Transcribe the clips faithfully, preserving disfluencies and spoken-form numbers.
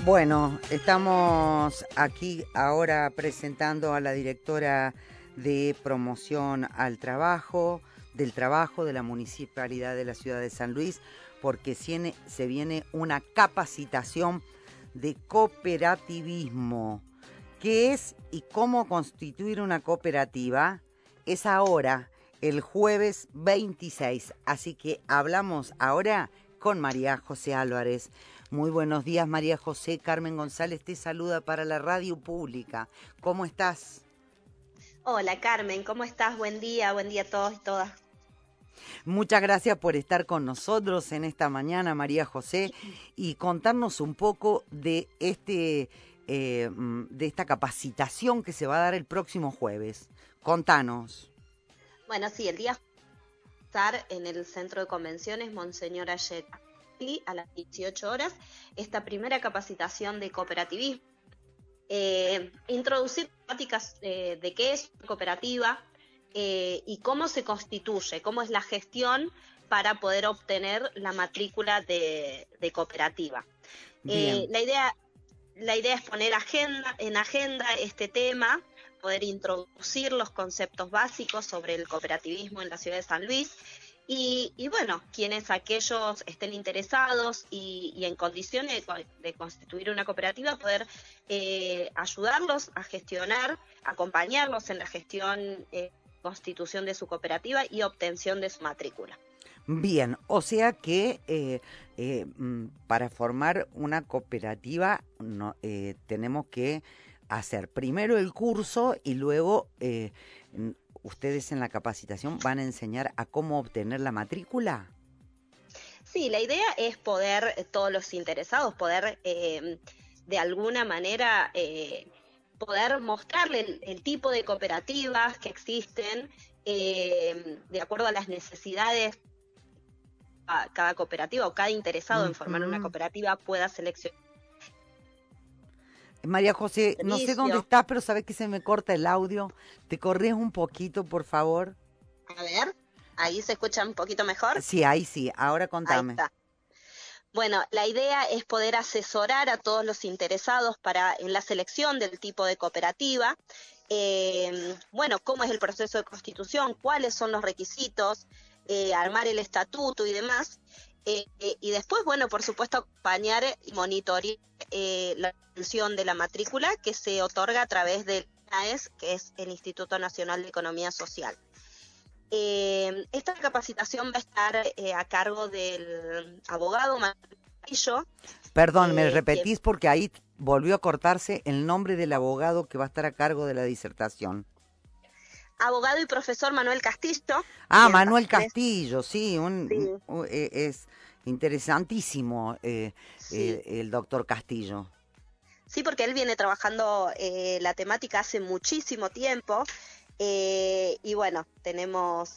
Bueno, estamos aquí ahora presentando a la directora de promoción al trabajo, del trabajo de la Municipalidad de la Ciudad de San Luis, porque se viene una capacitación de cooperativismo. ¿Qué es y cómo constituir una cooperativa? Es ahora, el jueves veintiséis, así que hablamos ahora con María José Álvarez. Muy buenos días, María José. Carmen González te saluda para la radio pública. ¿Cómo estás? Hola, Carmen. ¿Cómo estás? Buen día. Buen día a todos y todas. Muchas gracias por estar con nosotros en esta mañana, María José, y contarnos un poco de, este, eh, de esta capacitación que se va a dar el próximo jueves. Contanos. Bueno, sí, el día estar en el Centro de Convenciones Monseñor Ayet a las dieciocho horas, esta primera capacitación de cooperativismo. Eh, introducir temáticas eh, de qué es una cooperativa eh, y cómo se constituye, cómo es la gestión para poder obtener la matrícula de, de cooperativa. Eh, la idea, la idea es poner agenda, en agenda este tema, poder introducir los conceptos básicos sobre el cooperativismo en la ciudad de San Luis. Y, y bueno, quienes aquellos estén interesados y, y en condiciones de, de constituir una cooperativa, poder eh, ayudarlos a gestionar, acompañarlos en la gestión, eh, constitución de su cooperativa y obtención de su matrícula. Bien, o sea que eh, eh, para formar una cooperativa no, eh, tenemos que hacer primero el curso y luego... Eh, ¿Ustedes en la capacitación van a enseñar a cómo obtener la matrícula? Sí, la idea es poder, todos los interesados, poder eh, de alguna manera eh, poder mostrarle el, el tipo de cooperativas que existen eh, de acuerdo a las necesidades a cada cooperativa o cada interesado uh-huh. en formar una cooperativa pueda seleccionar. María José, no sé dónde estás, pero sabes que se me corta el audio. ¿Te corres un poquito, por favor? A ver, ¿ahí se escucha un poquito mejor? Sí, ahí sí. Ahora contame. Ahí está. Bueno, la idea es poder asesorar a todos los interesados para en la selección del tipo de cooperativa. Eh, bueno, cómo es el proceso de constitución, cuáles son los requisitos, eh, armar el estatuto y demás. Eh, eh, y después, bueno, por supuesto, acompañar y monitorear eh, la obtención de la matrícula que se otorga a través del I N A E S, que es el Instituto Nacional de Economía Social. Eh, esta capacitación va a estar eh, a cargo del abogado Manuel Castillo. Perdón, eh, ¿me repetís? Quien... porque ahí volvió a cortarse el nombre del abogado que va a estar a cargo de la disertación. Abogado y profesor Manuel Castillo. Ah, Manuel Castillo, sí, un, sí. Un, es interesantísimo eh, sí. el, el doctor Castillo. Sí, porque él viene trabajando eh, la temática hace muchísimo tiempo eh, y bueno, tenemos,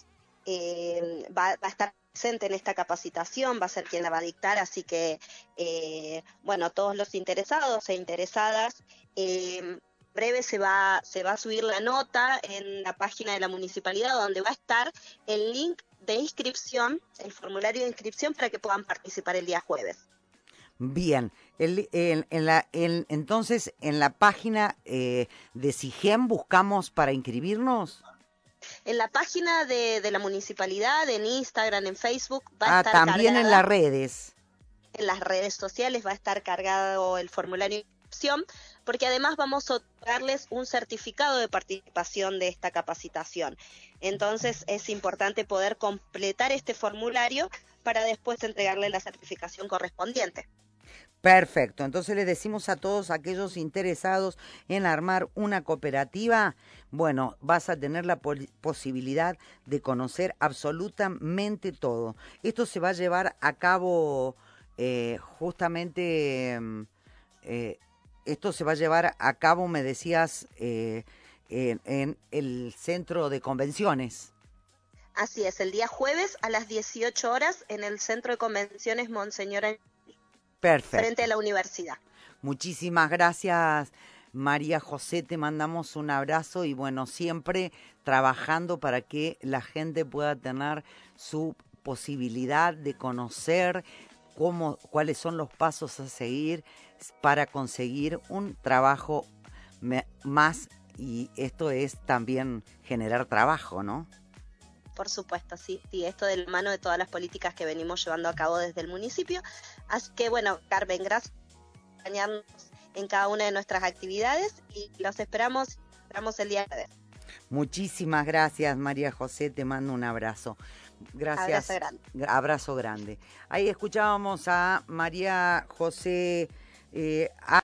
eh, va, va a estar presente en esta capacitación, va a ser quien la va a dictar, así que eh, bueno, todos los interesados e interesadas, eh, breve se va, se va a subir la nota en la página de la municipalidad donde va a estar el link de inscripción, el formulario de inscripción para que puedan participar el día jueves. Bien, el, el, en la, el, entonces en la página eh, de SIGEM buscamos para inscribirnos. En la página de, de la municipalidad, en Instagram, en Facebook, va ah, a estar también cargada, en las redes. En las redes sociales va a estar cargado el formulario de inscripción, porque además vamos a otorgarles un certificado de participación de esta capacitación. Entonces es importante poder completar este formulario para después entregarle la certificación correspondiente. Perfecto, entonces les decimos a todos aquellos interesados en armar una cooperativa, bueno, vas a tener la posibilidad de conocer absolutamente todo. Esto se va a llevar a cabo eh, justamente, eh, esto se va a llevar a cabo, me decías, eh, en, en el centro de convenciones. Así es, el día jueves a las dieciocho horas en el centro de convenciones Monseñor Perfecto. Frente a la universidad. Muchísimas gracias, María José, te mandamos un abrazo y bueno, siempre trabajando para que la gente pueda tener su posibilidad de conocer cómo, cuáles son los pasos a seguir para conseguir un trabajo me, más, y esto es también generar trabajo, ¿no? Por supuesto, sí, sí, esto de la mano de todas las políticas que venimos llevando a cabo desde el municipio. Así que bueno, Carmen, gracias por acompañarnos en cada una de nuestras actividades y los esperamos, esperamos el día de hoy. Muchísimas gracias, María José, te mando un abrazo. Gracias. Abrazo grande. Abrazo grande. Ahí escuchábamos a María José. Eh,